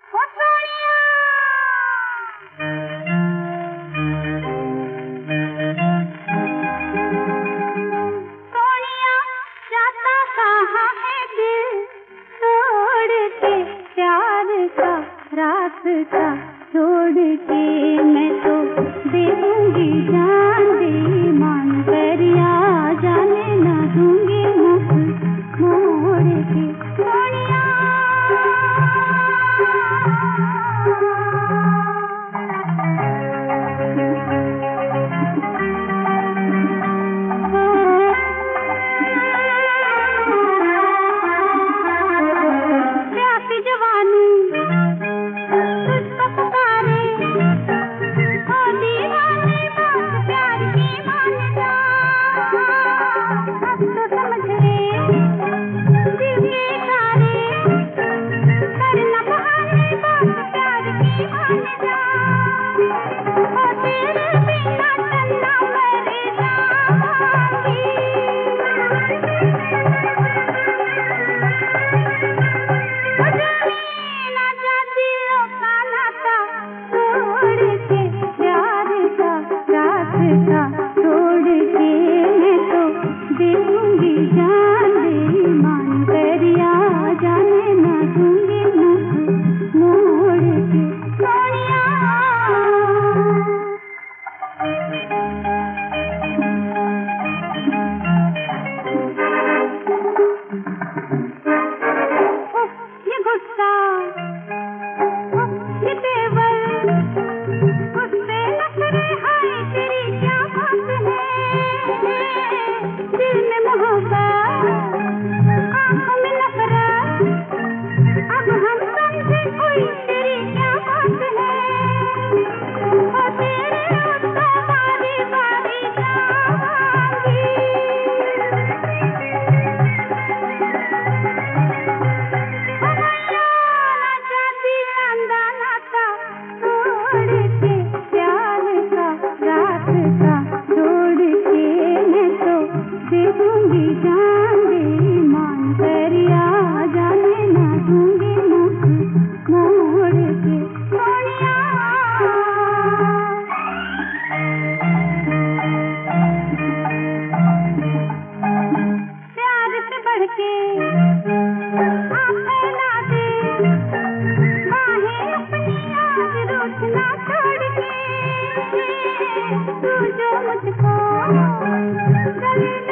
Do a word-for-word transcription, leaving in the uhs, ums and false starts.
रास्ता छोड़ के मैं तो दे दूंगी जान दे मान कर आ जाने ना दूंगी मुख मोड़ के सोनिया। प्यासी जवानी छोड़ के मैं तो दे दूंगी जान दे मान कर आ जाने ना दूंगी मुख मोड़ के सोनिया। ये गुस्सा ये तेवर गुस्से नखरे हाय तेरी क्या बात है। दिल में मोहब्बत आंखों में नफरत अब हम समझे कोई तेरी क्या बात है। ओ तेरे उत्तर बारी बारी जाऊंगी ना चाहती अंदा नाता छोड़ के प्यार का रास्ता छोड़ के मैं तो दे दूंगी जान दे मान कर आ जाने ना दूंगी मुख मोड़ के सोनिया। प्यार से बढ़ के आप फैला दे बाहें अपनी आज रूठना छोड़ के तू जो मुझको गले